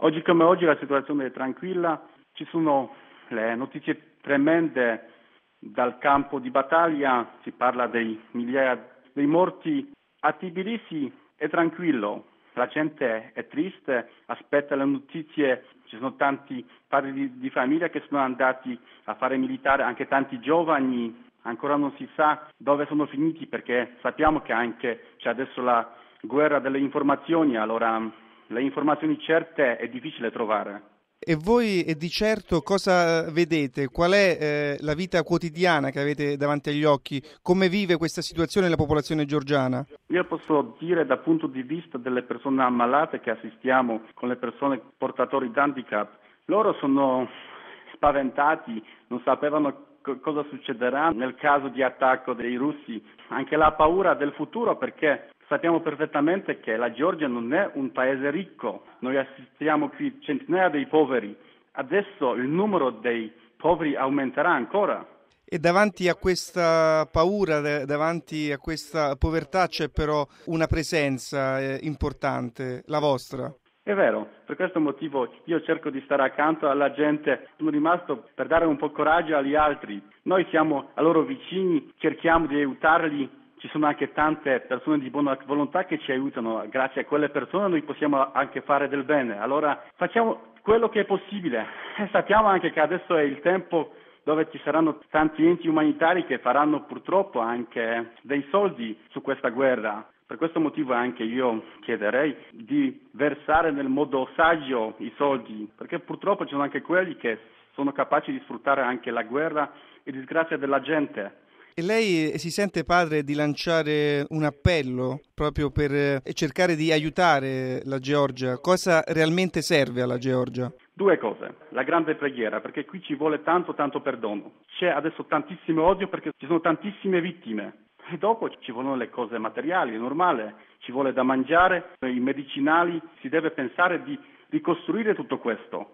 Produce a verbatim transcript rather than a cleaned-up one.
Oggi come oggi la situazione è tranquilla, ci sono le notizie tremende dal campo di battaglia, si parla dei migliaia dei morti. A Tbilisi è tranquillo, la gente è triste, aspetta le notizie, ci sono tanti padri di, di famiglia che sono andati a fare militare, anche tanti giovani, ancora non si sa dove sono finiti perché sappiamo che anche c'è adesso la guerra delle informazioni, allora le informazioni certe è difficile trovare. E voi e di certo cosa vedete? Qual è eh, la vita quotidiana che avete davanti agli occhi? Come vive questa situazione la popolazione georgiana? Io posso dire dal punto di vista delle persone ammalate che assistiamo con le persone portatori di handicap, loro sono spaventati, non sapevano co- cosa succederà nel caso di attacco dei russi, anche la paura del futuro perché sappiamo perfettamente che la Georgia non è un paese ricco, noi assistiamo qui centinaia di poveri, adesso il numero dei poveri aumenterà ancora. E davanti a questa paura, d- davanti a questa povertà c'è però una presenza eh, importante, la vostra. È vero, per questo motivo io cerco di stare accanto alla gente, sono rimasto per dare un po' coraggio agli altri. Noi siamo a loro vicini, cerchiamo di aiutarli, ci sono anche tante persone di buona volontà che ci aiutano, grazie a quelle persone noi possiamo anche fare del bene. Allora facciamo quello che è possibile e sappiamo anche che adesso è il tempo dove ci saranno tanti enti umanitari che faranno purtroppo anche dei soldi su questa guerra. Per questo motivo anche io chiederei di versare nel modo saggio i soldi, perché purtroppo ci sono anche quelli che sono capaci di sfruttare anche la guerra e disgrazia della gente. E lei si sente padre di lanciare un appello proprio per eh, cercare di aiutare la Georgia? Cosa realmente serve alla Georgia? Due cose, la grande preghiera, perché qui ci vuole tanto tanto perdono. C'è adesso tantissimo odio perché ci sono tantissime vittime. E dopo ci vogliono le cose materiali, è normale, ci vuole da mangiare, i medicinali, si deve pensare di ricostruire tutto questo.